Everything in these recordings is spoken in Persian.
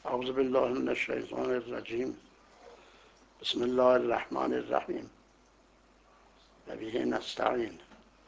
اعوذ بالله من الشیطان الرجیم. بسم الله الرحمن الرحیم و به نستعین.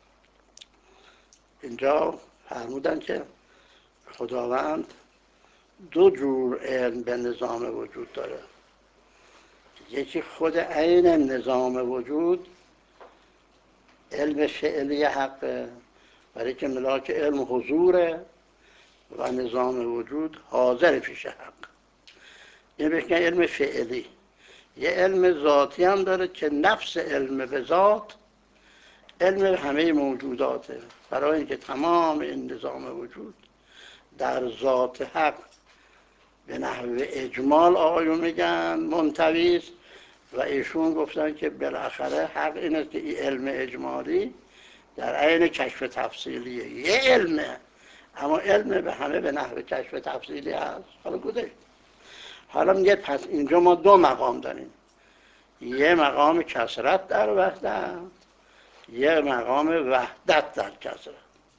اینجا فرمودن که خداوند دو جور علم به نظام وجود داره. یکی خود عین نظام وجود، علم فعلی حقه، برای که ملاک علم حضوره و نظام وجود حاضر پیش حق. این بهش میگن علم فعلی. یه علم ذاتی هم داره که نفس علم به ذات علم همه موجوداته، برای اینکه تمام این نظام وجود در ذات حق به نحو اجمال آقایون میگن منطوی است و ایشون گفتن که بالاخره حق این است که این علم اجمالی در عین کشف تفصیلیه. یه علمه، اما علم به همه به نحو کشف تفصیلی هست. حالا میگه پس اینجا ما دو مقام داریم، یه مقام کثرت در وحدت، یه مقام وحدت در کثرت.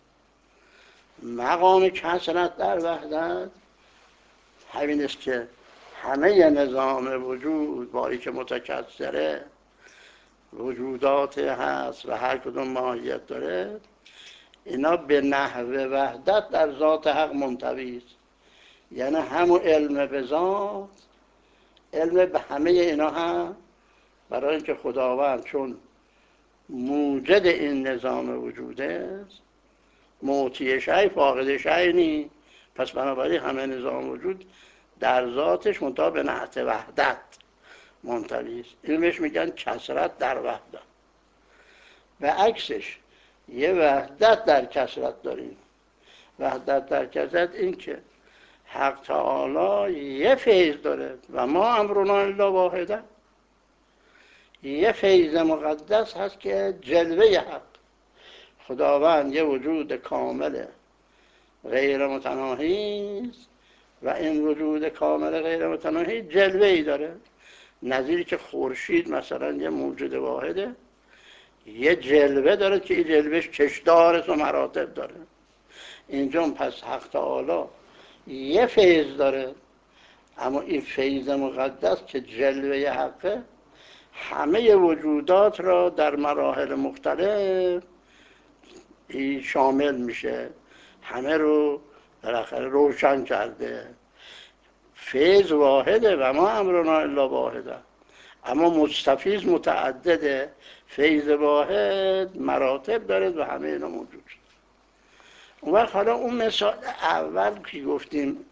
مقام کثرت در وحدت همین است که همه نظام وجود با اینکه متکثره وجودات هست و هر کدوم ماهیت داره، اینا به نحو وحدت در ذات حق منطوی است. یعنی همون علم به ذات علم به همه اینا هم، برای اینکه خداوند چون موجد این نظام وجوده، معطی شیء فاقد شیء نی، پس بنابراین همه نظام وجود در ذاتش منتها به نحو وحدت منطوی است. این بهش میگن کثرت در وحدت. و عکسش یه وحدت در کثرت داریم. وحدت در کثرت این که حق تعالی یه فیض داره و ما امرنا الا واحده. یه فیض مقدس هست که جلوه حق. خداوند یه وجود کامل غیر متناهی است و این وجود کامل غیر متناهی جلوه ای داره. نظیری که خورشید مثلا یه موجود واحده، یه جلوه داره که این جلوهش چشدار و مراتب داره. اینجا پس حق تعالی یه فیض داره، اما این فیض مقدس که جلوه حقه همه وجودات را در مراحل مختلف شامل میشه، همه رو بالاخره روشن کرده. فیض واحده و ما امرنا الا واحده، اما مستفیض متعدده. فیض واحد مراتب داره و همه اینا موجود. اون وقت حالا اون مثال اول که گفتیم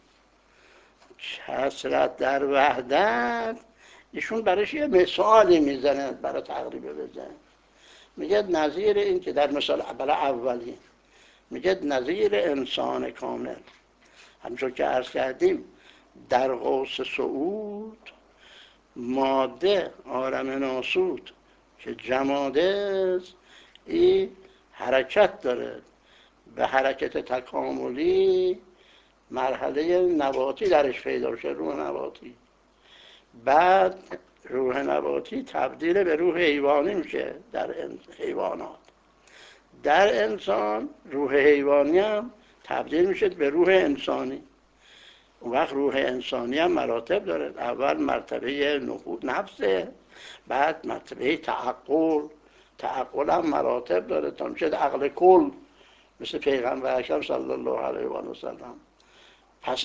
کثرت در وحدت، ایشون برایش یه مثالی میزنه برای تقریب بزنه. میگه نظیر این که در مثال برای اولی میگه نظیر انسان کامل، همچون که عرض کردیم در قوس صعود ماده عالم ناسود که جماده است، این حرکت داره. به حرکت تکاملی مرحله نباتی درش پیدا شد، روح نباتی. بعد روح نباتی تبدیل به روح حیوانی میشه در حیوانات. در انسان روح حیوانی هم تبدیل میشه به روح انسانی. اون وقت روح انسانی هم مراتب داره. اول مرتبه نفسه، بعد مرتبه تعقل هم مراتب داره تا میشه عقل کل، مثل پیغمبر اکرم صلی الله علیه و سلم. پس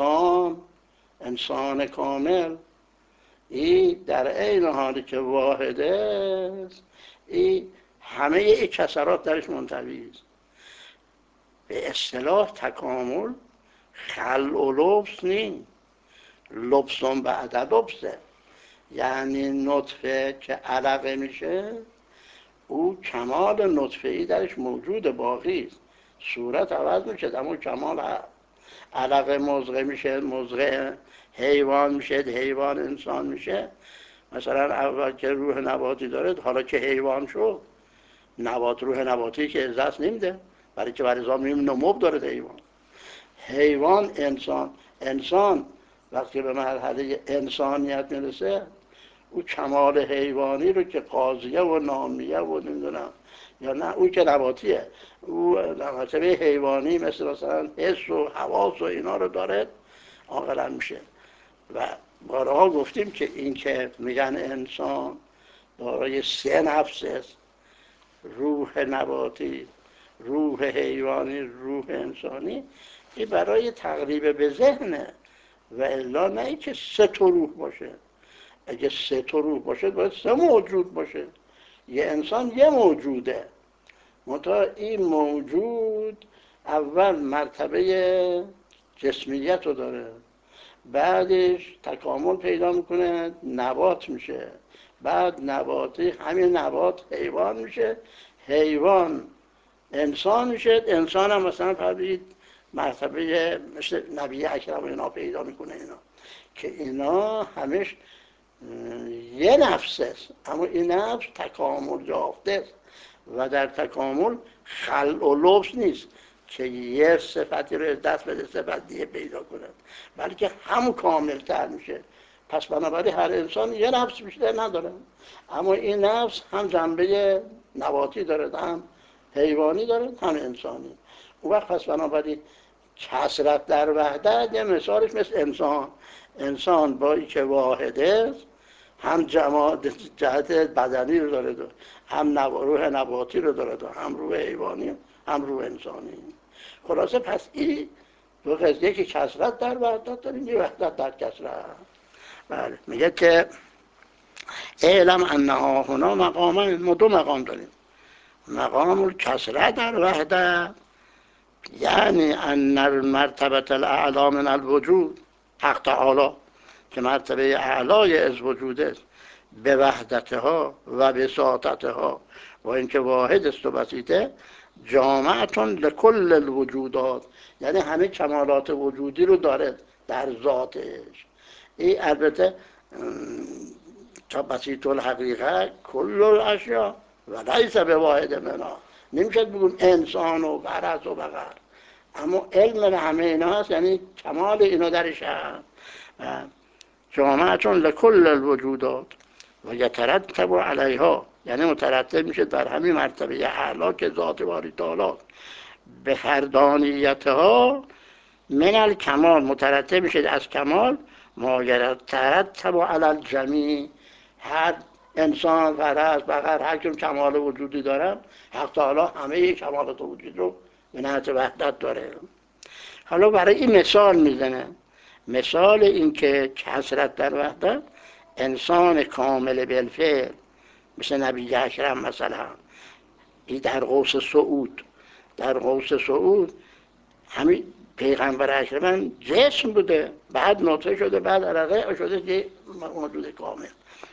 انسان کامل این در عین حالی که واحده است، این همه این کثرات درش منطوی است. به اصطلاح تکامل خلع و لبس نیست، لبسون بعد لبسه. یعنی نطفه که علقه میشه، او کمال نطفه‌ای درش موجود باقی است. صورت عوض میشه اما کمال هست. علقه مزغه میشه، مزغه حیوان میشه، حیوان انسان میشه. مثلا اول که روح نباتی داره، حالا که حیوان شد، روح نباتی که از دست نمیده، برای که بر ازام نمو داره. حیوان انسان وقتی به مرحله انسانیت میرسه، او کمال حیوانی رو که قاضیه و نامیه و نمیدونم یا نه، او که نباتیه، او مرتبه حیوانی مثلا حس و حواس و اینا رو داره، عاقلا میشه. و بارها گفتیم که این که میگن انسان دارای 3 نفس است، روح نباتی، روح حیوانی، روح انسانی، این برای تقریب به ذهنه و الا نه ای که 3 تا روح باشه. اگه 3 تا روح باشه باید 3 موجود باشه. یه انسان یه موجوده، منتها این موجود اول مرتبه جسمیت رو داره، بعدش تکامل پیدا میکنه، نبات میشه، بعد نباتی، همین نبات حیوان میشه، حیوان انسان میشه، انسان هم مثلا فرضید مرتبه مثل نبی اکرم اینا پیدا میکنه، اینا که اینا همش یه نفس است، اما این نفس تکامل یافته است و در تکامل خلع و لبس نیست که یه صفتی رو دست بده صفت دیگه پیدا کند، بلکه هم کامل تر میشه. پس بنابراین هر انسان یه نفس بیشتر نداره، اما این نفس هم جنبه نباتی داره، هم حیوانی داره، هم انسانی. اون وقت پس بنابراین کثرت در وحدت یه مثالش مثل انسان. انسان با ای که واحده، هم جهت بدنی رو داره، هم روح نباتی رو داره، هم روح حیوانی، هم روح انسانی. خلاصه پس این دو قضیه که کثرت در وحدت داریم، یه وحدت در کثرت. بله، میگه که اعلم انها هنا مقام، ما 2 مقام داریم، مقام الکثرت در وحدت، یعنی ان المرتبه الاعلی من الوجود، حق تعالی که مرتبه اعلای از وجود است، به وحدتها و به ساطتها و اینکه واحد است و بسیطه، جامعتون لکل الوجودات، یعنی همه کمالات وجودی رو داره در ذاتش. این البته تا بسیط الحقیقه کل الاشیا و لیس به واحد منها، نمیشه بگیم انسان و فرس و بقر، اما علم به همه اینا هست، یعنی کمال اینا درش هست. جامعتون لکل الوجودات و یترتب علیها، یعنی مترتب میشه در همین مرتبه اعلا که ذات باری تعالی، به فردانیتها من الکمال، مترتب میشه از کمال، ما یترتب علی الجمیع، هر انسان، فرس، بقر، هر کم کمال وجودی دارن، حق تعالی همه کمالات وجود رو به نهایت وحدت داره. حالا برای این مثال میزنه، مثال این که کثرت در وحدت، انسان کامل بالفعل مثل نبی اکرم مثلا، این در قوس صعود، در قوس صعود همین پیغمبر اکرم جسم بوده، بعد نطفه شده، بعد علقه شده موجود کامل.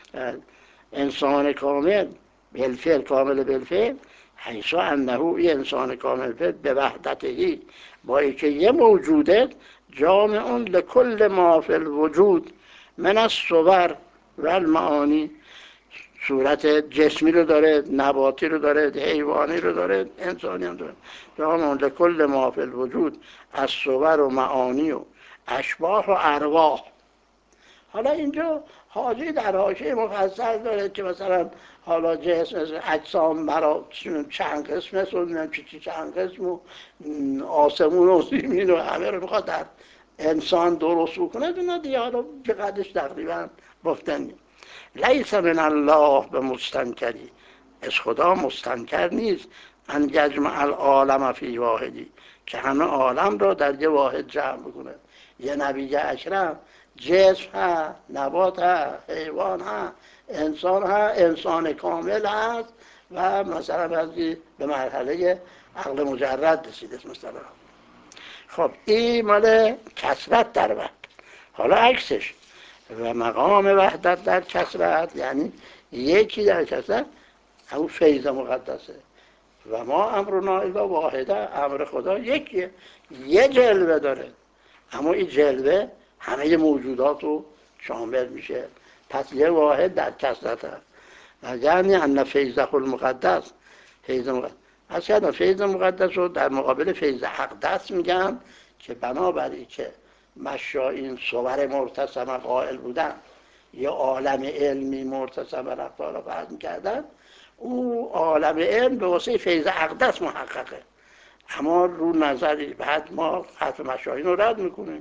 انسان کامل بالفعل، کامل بالفعل، حیث انه این انسان کامل بالفعل به وحدتهی، با اینکه یه موجوده، جامع لکل ما فی الوجود من الصور و المعانی، صورت جسمی رو داره، نباتی رو داره، حیوانی رو داره، انسانی هم داره، جامع لکل ما فی الوجود از صور و معانی و اشباح و ارواح. حالا اینجا حاجی در حاشیه مفصل داره که مثلا حالا جسم اجسام مرا چند قسم است و چند قسم و آسمون و زمین و همه رو میخواد در انسان درست بکنه، اینا دیگه حالا چقدرش تقریبا گفتن. لیس من الله به مستنکری، از خدا مستنکر نیست، ان یجمع العالم فی واحدی، که همه عالم را در یه واحد جمع بکنه. یه نبی اکرم جسم ها، نبات ها، حیوان ها، انسان ها، انسان کامل هست و مثلا بعضی به مرحله عقل مجرد رسیده مثلا. خب این مال کثرت در وحدت. حالا عکسش، و مقام وحدت در کثرت، یعنی یکی در کثرت همون فیض مقدسه. و ما امرنا الا واحده، امر خدا یکیه، یه جلوه داره، اما این جلوه همه موجودات رو شامل میشه، پس یه واحد در کثرت هست. یعنی ان فیضه المقدس، فیض مقدس، از کردم فیض مقدس رو در مقابل فیض اقدس میگن، که بنابراین که مشایین صور مرتسمه قائل بودن یا عالم علمی مرتسمه رفتار رو فرض میکردن، او عالم علم به واسه فیض اقدس محققه. اما رو نظری بعد ما حرف مشایین رو رد میکنیم،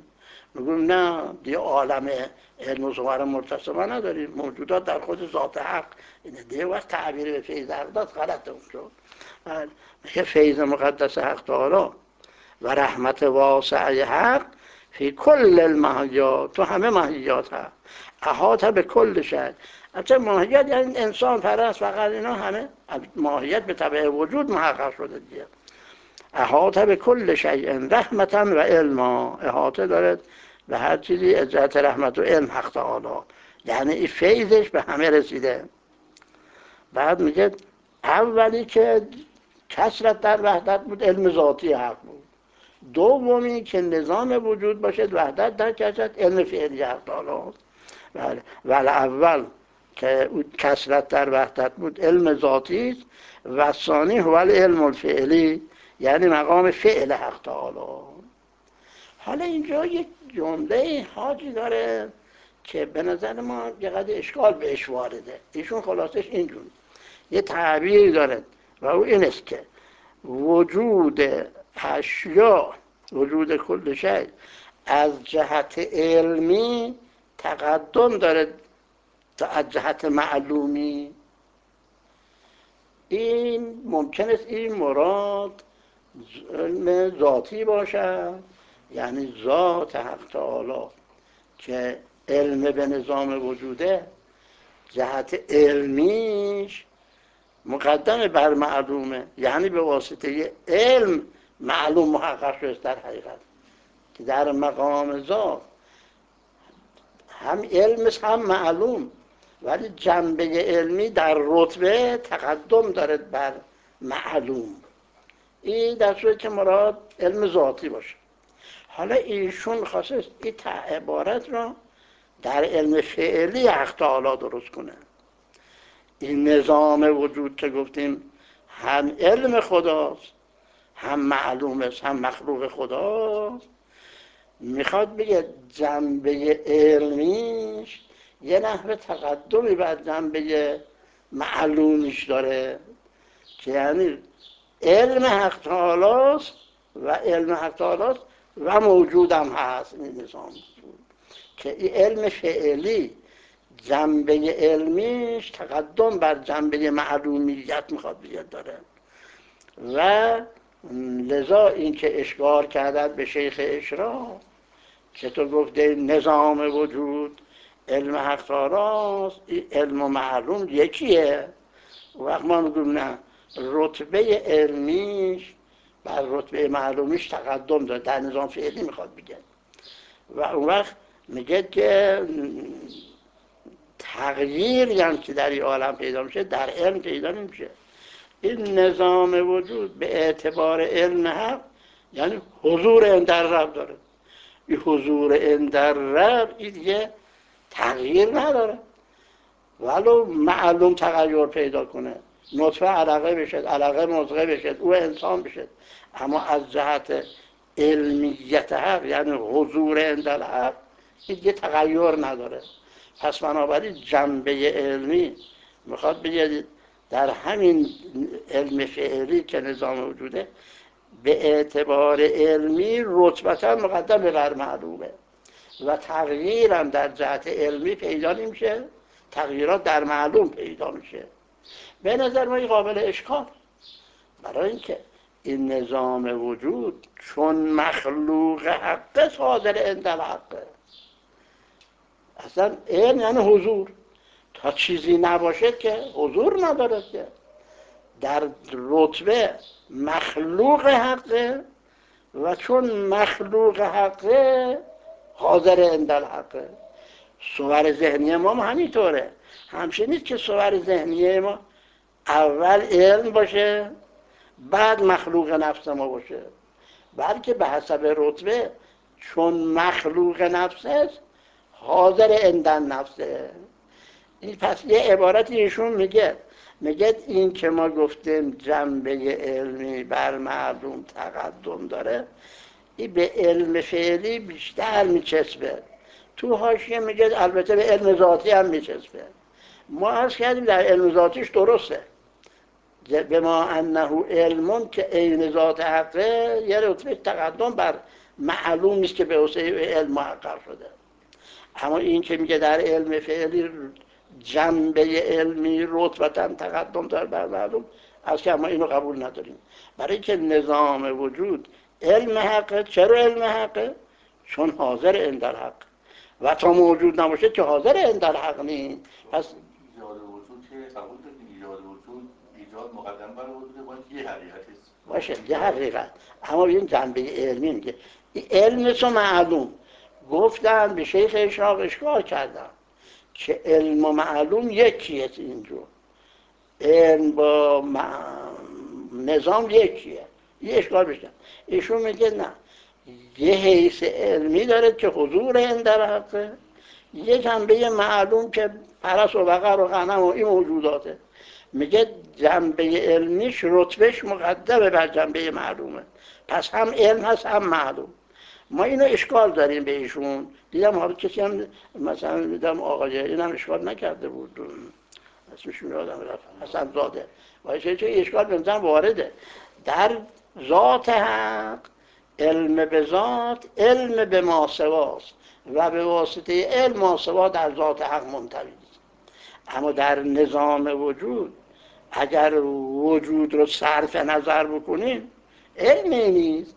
میگم نه دیگه عالم علم و ظاهر مرتسبه نداریم، موجودات در خود ذات حق اینه دیگه. وقت تعبیر به فیض حق داد غلطه اونجا. میگه فیض مقدس حق تعالی و رحمت واسعه حق فی کل المحیات، تو همه محیات هست، احاطه به کل شی. البته ماهیت یعنی انسان پرست فقط، اینا همه ماهیت به طبع وجود محقق شده دیگه. احاطه به کل شیء رحمتا و علما، احاطه دارد به هر چیزی از جهت رحمت و علم حق تعالی، یعنی این فیضش به همه رسیده. بعد میگه اولی که کثرت در وحدت بود علم ذاتی حق بود، دومی که نظام وجود باشد وحدت در کثرت علم فعلی حق تعالی. بله. و اول که کثرت در وحدت بود علم ذاتی است و ثانی هو العلم الفعلی، یعنی مقام فعل حق تعالی. حالا اینجا یک جمله حاجی داره که به نظر ما یه قدر اشکال بهش وارده. ایشون خلاصش اینجور یه تعبیر داره و او این است که وجود اشیا، وجود کل شی از جهت علمی تقدم داره تا از جهت معلومی. این ممکن است این مراد علم ذاتی باشد، یعنی ذات حق تعالی که علم به نظام وجوده جهت علمیش مقدم بر معلومه، یعنی به واسطه علم معلوم محقق شده در حقیقت، که در مقام ذات هم علم هم معلوم، ولی جنبه علمی در رتبه تقدم دارد بر معلوم. این در صورتی که مراد علم ذاتی باشه. حالا ایشون خواسته این عبارت را در علم فعلی حق تعالی درست کنه. این نظام وجود که گفتیم هم علم خداست، هم معلوم است، هم مخلوق خداست، میخواد بگه جنبه علمیش یه نحو تقدمی بر جنبه معلومیش داره، که یعنی علم حق تعالی است و علم حق تعالی است و موجودم هست. این نظام که این علم فعلی جنبه علمیش تقدم بر جنبه معلومیت میخواد بیاد داره. و لذا این که اشکال کردن به شیخ اشراق که تو گفته نظام وجود علم حق تعالی، علم و معلوم یکیه، وقت ما میگم نه، رتبه علمیش بر رتبه معلومیش تقدم داره، در نظام فعلی میخواد بگه. و اون وقت میگه که تغییری هم که در این عالم پیدا میشه در علم پیدا نمیشه. این نظام وجود به اعتبار علم حق یعنی حضور اندر رب داره. این حضور اندر رب این دیگه تغییر نداره، ولو معلوم تغییر پیدا کنه، نطفه علقه بشد، علقه مضغه بشد، او انسان بشد، اما از جهت علمیت حق یعنی حضور اندر حق این دیگه تغییر نداره. پس بنابراین جنبه علمی میخواد بگید در همین علم فعلی که نظام وجوده به اعتبار علمی رتبتا مقدم بر معلومه و تغییرم در جهت علمی پیدا نمیشه، تغییرات در معلوم پیدا میشه. به نظر ما قابل اشکال، برای اینکه این نظام وجود چون مخلوق حقه صادر اندل حقه. اصلا علم یعنی حضور، تا چیزی نباشه که حضور نداره، که در رتبه مخلوق حقه و چون مخلوق حقه حاضر اندل حقه. صور ذهنی ما هم همینطوره، همشه نیست که صور ذهنی ما اول علم باشه بعد مخلوق نفس ما باشه، بلکه به حسب رتبه چون مخلوق نفس است حاضر اندن نفسه. این پس یه عبارت ایشون میگه این که ما گفتیم جنبه علمی بر معلوم تقدم داره، این به علم فعلی بیشتر میچسبه. تو حاشیه میگه البته به علم ذاتی هم میچسبه. ما عرض کردیم در علم ذاتیش درسته، به ما انه علمون که عین ذات حقه یه رتبه تقدم بر معلوم است که به وسیله علم محقق شده. اما این که میگه در علم فعلی جنبه علمی رتبتاً تقدم داره بر معلوم، از که ما اینو قبول نداریم. برای که نظام وجود علم حقه. چرا علم حقه؟ چون حاضر عند الحق، و تا موجود نباشه که حاضر عند الحق نیست. پس ایجاد وجود که قبول داریم، ایجاد وجود ایجاد مقدم بر وجود باید یه حقیقتی است باشه، یه حقیقت. اما این جنبه علمی میگه این علم تو معلوم. گفتن به شیخ اشراق اشکال کردن که علم و معلوم یکیه. اینجور علم با نظام یکیه، یه اشکال بشن. ایشون میگه نه، یه حیث علمی داره که حضور این در حقه، یه جنبه معلوم که پرس و بقر و غنم و این موجوداته. میگه جنبه علمیش رتبهش مقدمه بر جنبه معلومه، پس هم علم هست هم معلوم. ما اینو اشکال داریم به ایشون. دیدم حالا کسی هم مثلا دیدم آقای این هم اشکال نکرده بود، اسمشون یادم رفت، حسن زاده. باید چه اشکال بنظرم وارده در ذات حق. علم به ذات علم به ماسواست و به واسطه علم ماسوا در ذات حق منطوی است. اما در نظام وجود اگر وجود رو صرف نظر بکنیم علمی نیست،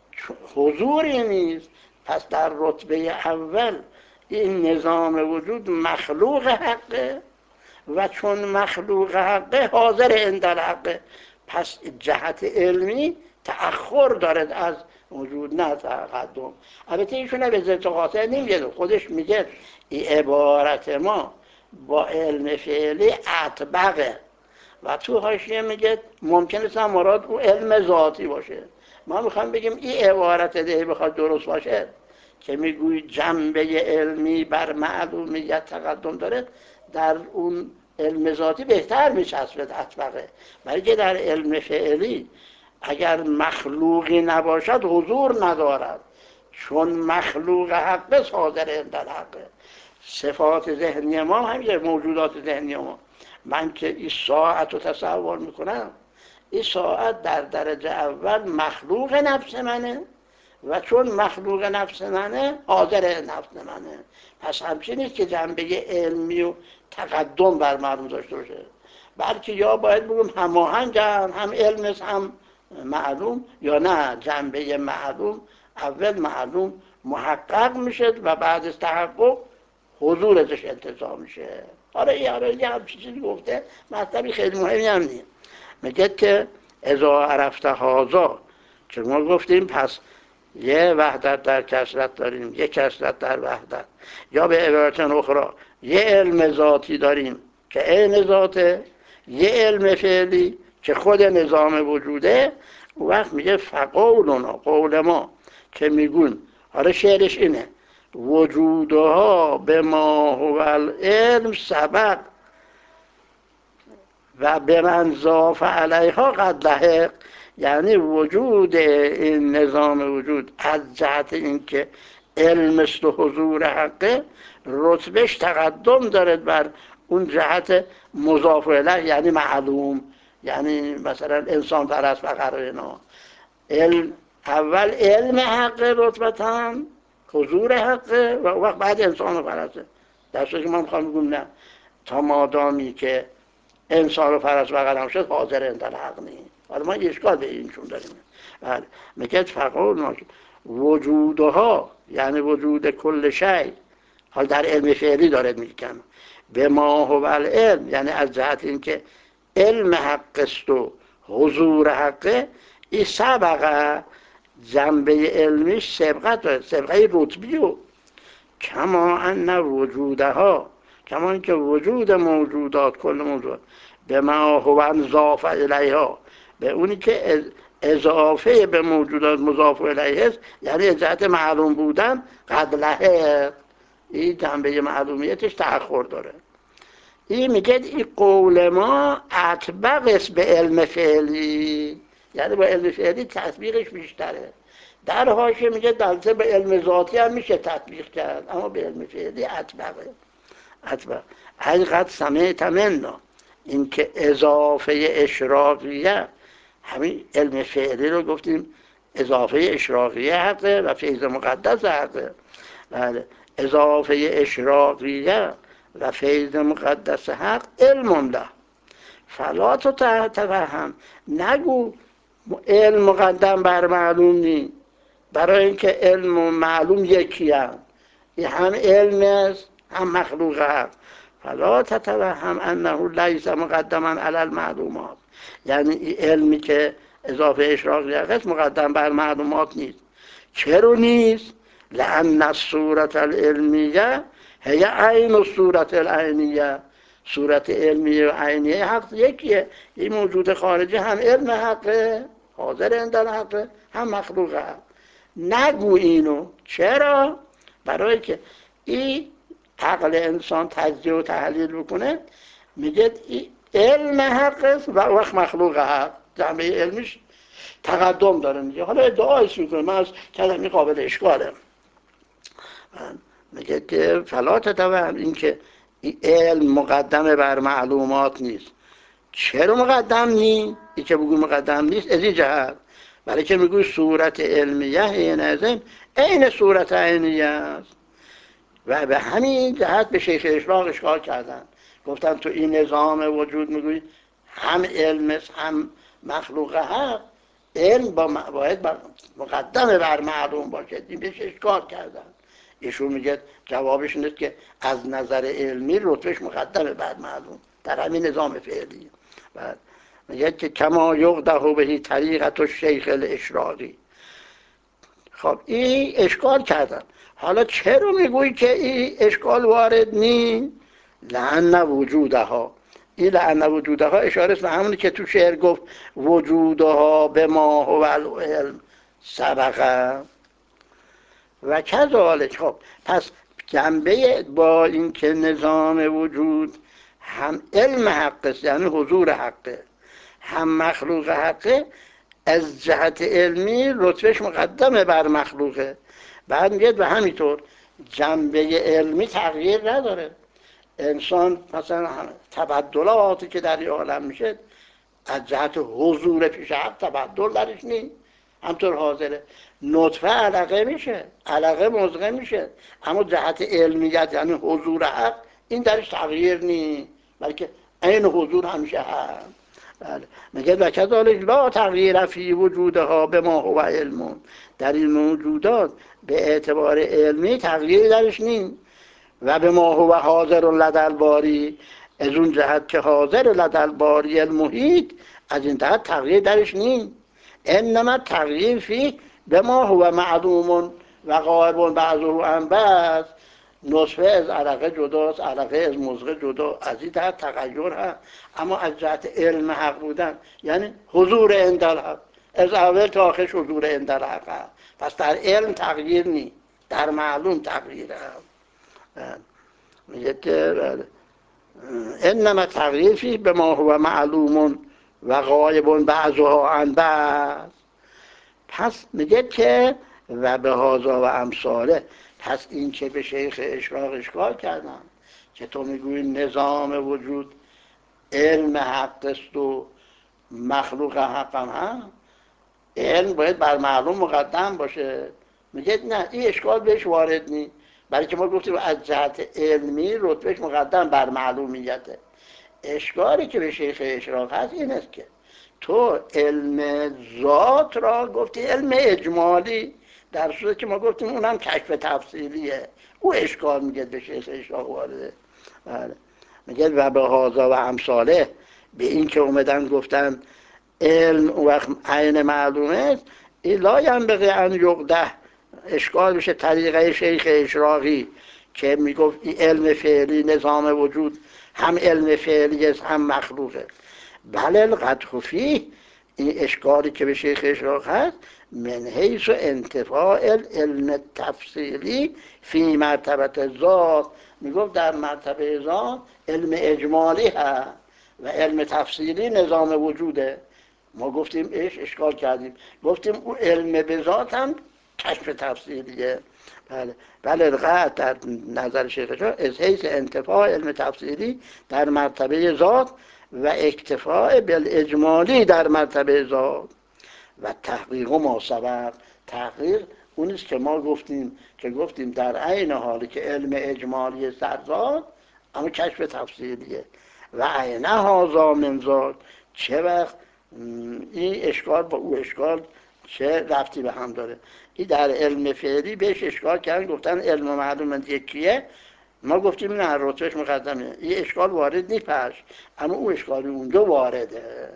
حضوری نیست. پس در رتبه اول این نظام وجود مخلوق حقه، و چون مخلوق حقه حاضر عند الحقه. پس جهت علمی تأخر دارد از وجود، نه تقدم. البته ایشون به ضد قاطع نمیگه، خودش میگه این عبارت ما با علم فعلی اطبقه، و تو حاشیه میگه ممکنه است مراد او علم ذاتی باشه. ما میخوام بگیم این عبارت ده بخواد درست باشه که میگوی جنبه علمی بر معلومیت تقدم داره، در اون علم ذاتی بهتر میچسبه اطبقه. برای که در علم فعلی اگر مخلوقی نباشد حضور ندارد، چون مخلوق حق صادر عند الحقه. صفات ذهنی ما همینه، موجودات ذهنی ما. من که این ساعت رو تصور میکنم، این ساعت در درجه اول مخلوق نفس منه، و چون مخلوق نفس منه حاضر نفس منه. پس همچین نیست که جنبه علمی و تقدم بر معلوم داشته باشه، بلکه یا باید بگم هماهنگ هم علم هم معلوم، یا نه جنبه معلوم اول معلوم محقق میشه و بعد از تحقق حضور ازش انتظار میشه. آره یه همچین چیزی گفته، مطلبی خیلی مهمی هم نیست. میگه که اذا عرفت هذا، که ما گفتیم پس یه وحدت در کثرت داریم، یه کثرت در وحدت، یا به عبارت اخرى یه علم ذاتی داریم که عین ذاته، یه علم فعلی که خود نظام وجوده. و وقت میگه فقولنا، قول ما که میگون، حالا شعرش اینه: وجودها به ما هو العلم سبق و به من ضاف علیها قد لحق. یعنی وجود این نظام وجود از جهت اینکه علم است و حضور حقه، رتبهش تقدم دارد بر اون جهت مضاف الیه، یعنی معلوم، یعنی مثلا انسان پرست و غیره اینا. علم اول علم حقه رتبتاً، حضور حقه، و وقت بعد انسان پرسته. در صورتی که ما میخوام بگم نه، تا مادامی که انسان رو پرست و قلم شد حاضر عند الحق نیست. حالا ما اشکال به اینشون داریم. بله میگه فقط وجودها، یعنی وجود کل شی، حال در علم فعلی داره میگن به ما هو العلم، یعنی از جهت اینکه علم حق است و حضور حقه. این سبقه جنبه علمیش سبقت داره، سبقه رتبی، و کما ان وجودها، کما اینکه وجود موجودات، کل موجود به ما هو انضاف الیها، به اونی که اضافه به موجودات مضاف الیه است، یعنی جهت معلوم بودن قد لحق، این جنبه معلومیتش تأخر داره. این میگه این قول ما اطبق است به علم فعلی، یعنی با علم فعلی تطبیقش بیشتره. در حاشیه میگه دلته به علم ذاتی هم میشه تطبیق کرد، اما به علم فعلی اطبقه. اطبق حقیقت سمعت منا، این که اضافه اشراقیه، همین علم فعلی رو گفتیم اضافه اشراقیه حقه و فیض مقدس حقه. بله، اضافه اشراقیه و فیض مقدس حق علم له فلا تتوهم. نگو علم مقدم بر معلوم نی، برای اینکه علم و معلوم یکی هم، این هم علم است هم مخلوق حق. فلا تتوهم انه لیس مقدما علی المعلومات. یعنی این علمی که اضافه اشراقی است مقدم بر معلومات نیست. چرا نیست؟ لأن الصورت العلمیه هی عین الصورت العینیه. صورت علمی و عینیه حق یکیه. این موجود خارجی هم علم حقه، حاضر عند الحقه، هم مخلوق حق. نگو اینو. چرا؟ برای که این عقل انسان تجزیه و تحلیل بکنه، میگه این علم حق است و وقت مخلوق حق، جنبه علمیش تقدم داره. میگه حالا ادعایش میکنه من از کلمی قابل اشکاله، میگه که فلا تتوهم، این که این علم مقدم بر معلومات نیست. چرا مقدم نیست؟ این که بگو مقدم نیست از این جهت، برای که میگوی صورت علمیه اینازم عین صورت عینیه است. و به همین جهت به شیخ اشراق اشکال کردن، گفتن تو این نظام وجود میگوی هم علم است هم مخلوق حق، علم باید مقدم بر معلوم باشه. این بهش اشکال کردن. ایشون میگه جوابش اینه که از نظر علمی رتبهش مقدم بر معلوم در همین نظام فعلی. بعد میگه که کما یقدح بهی طریقت الشیخ الاشراقی. خب این اشکال کردن. حالا چرا میگویی که این اشکال وارد نی؟ لأن وجودها، این لأن وجودها اشاره است به همونی که تو شعر گفت وجودها به ما هو العلم سبقه و کذالک. خب پس جنبه با اینکه نظام وجود هم علم حق است یعنی حضور حقه، هم مخلوق حقه، از جهت علمی رتبهش مقدمه بر مخلوقه. بعد میگه و همینطور جنبه علمی تغییر نداره. انسان مثلا تبدلاتی که در این عالم میشه از جهت حضور پیش حق تبدل درش نیست، همطور حاضره. نطفه علقه میشه، علقه مضغه میشه، اما جهت علمیت یعنی حضور حق این درش تغییر نیست، بلکه این حضور همیشه هست. بله. میگه و کذالک لا تغییر فی وجودها به ما هو علم. در این موجودات به اعتبار علمی تغییری درش نیست. و به ما هو حاضر لدی الباری، از اون جهت که حاضر لدی الباری المحیط، از این جهت تغییر درش نیست. انما تغییر فی به ما هو معلوم و غایب بعضه عن بعض. نطفه از علقه جداست، علقه از مضغه جدا، از این جهت تغییر هست. اما از جهت علم حق بودن یعنی حضور عند الحق، از اول تا آخرش حضور عند الحق هست. پس در علم تغییر نیست، در معلوم تغییر هست. میگه که انما تغییر فی به ما هو معلوم و غایب بعضها عن بعض. پس میگه که و به هذا و امثاله. پس این که به شیخ اشراق اشکال کردن که تو میگوی نظام وجود علم حق است و مخلوق حق هم هست، علم باید بر معلوم مقدم باشه. میگه نه، این اشکال بهش وارد نیست، برای که ما گفتیم از جهت علمی رتبهش مقدم بر معلومیته. اشکالی که به شیخ اشراق هست این است که تو علم ذات را گفتی علم اجمالی، در صورتی که ما گفتیم اونم کشف تفصیلیه. او اشکال میگه به شیخ اشراق وارده. بله. میگه و به هذا و امثاله، به این که اومدن گفتن علم وقت عین معلومه است، این لا ینبغی ان یقدح، اشکال میشه طریقه شیخ اشراقی که میگفت این علم فعلی نظام وجود هم علم فعلی است هم مخلوقه. بله القدح فیه، این اشکالی که به شیخ اشراق هست من حیث انتفاع العلم تفصیلی فی مرتبه ذات، میگفت در مرتبه ذات علم اجمالی هست و علم تفصیلی نظام وجوده. ما گفتیم اشکال کردیم، گفتیم اون علم به ذات هم کشف تفصیلیه. بله بله القدح در نظر شیخ اشراق از حیث انتفاع علم تفصیلی در مرتبه ذات و اکتفاء بالاجمالی در مرتبه ذات. و تحقیق ما سبق. تحقیق اونیست که ما گفتیم در عین حالی که علم اجمالی سرزاد اما کشف تفصیلیه و عین هذا من ذاک. چه وقت این اشکال با او اشکال چه ربطی به هم داره؟ این در علم فعلی بهش اشکال کردن، گفتن علم معلوم یکیه، ما گفتیم نه رتبهش مقدمه، این اشکال وارد نیپش، اما او اشکال اون دو وارده.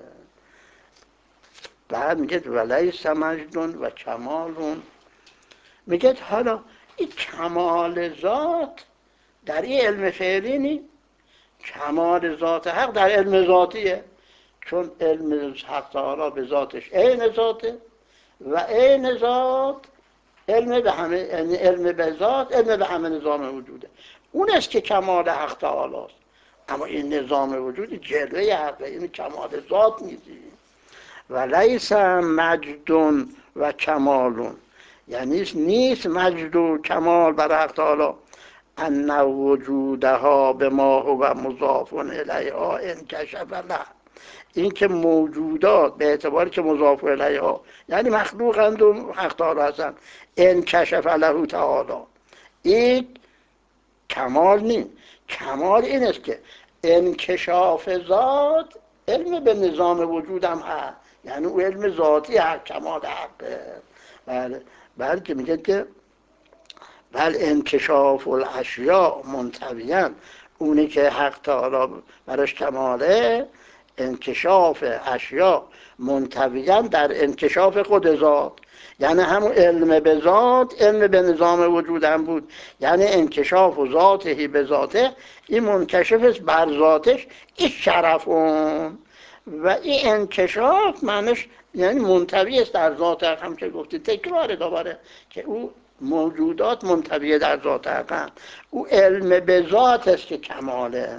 بعد میگه ولیس مجدون و کمالون، میگه حالا این کمال ذات در این علم فعلی نی، کمال ذات حق در علم ذاتیه، چون علم حق تعالی به ذاتش عین ذاته و عین ذات علم به همه، یعنی علم به ذات علم به همه نظام وجوده، اون است که کمال حق تعالی است. اما این نظام وجود جلوه حقه، این کمال ذات نیستی. و لیس مجدون و کمالون، یعنی نیست مجد و کمال برای حق تعالی ان وجودها به ما هو مضاف الیها انکشف له، این که موجودات به اعتباری که مضاف الیها یعنی مخلوقند و حق تعالی هستند، انکشف له تعالی، این کمال نیست. کمال این است که انکشاف ذات علم به نظام وجودم هست، یعنی او علم ذاتی حق، کمال حقه. بله که میگه که بل انکشاف الاشیاء منطویاً، اونی که حق تعالی براش کماله، انکشاف اشیاء منطویاً در انکشاف خود ذات، یعنی همون علم به ذات علم به نظام وجود هم بود، یعنی انکشاف و ذاته به ذاته، این منکشف است بر ذاتش، این شرفون و این انکشاف معنیش یعنی منطوی است در ذات حق، هم که گفتی تکرار دوباره که او موجودات منطوی در ذات حق، او علم به ذات است که کماله.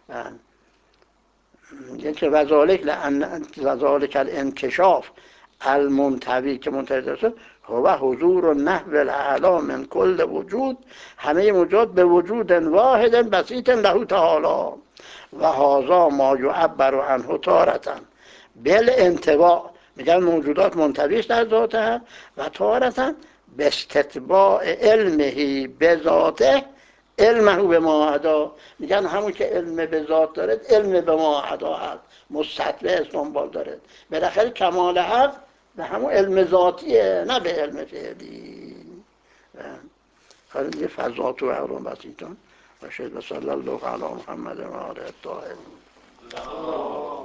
که وذالک الانکشاف المنطوی که منطوی است هو حضور و نحو الاعلی من کل وجود، همه موجود به وجود واحد بسیط له تعالی و هذا ما یعبر عنه تارة بالانطباع، میگن موجودات منطوی است در ذاته و تارة به استتباع علمه به ذاته علمه به ماعدا، میگن همون که علم به ذات داره علم به ماعدا هست، مستتبع استنبال داره، بالاخره کمال حق به همون علم ذاتیه نه به علم فعلی. خیلی دیگه فضات و اعلام بسیطان و شهد و صلی الله علی محمد و آله الطاهرین.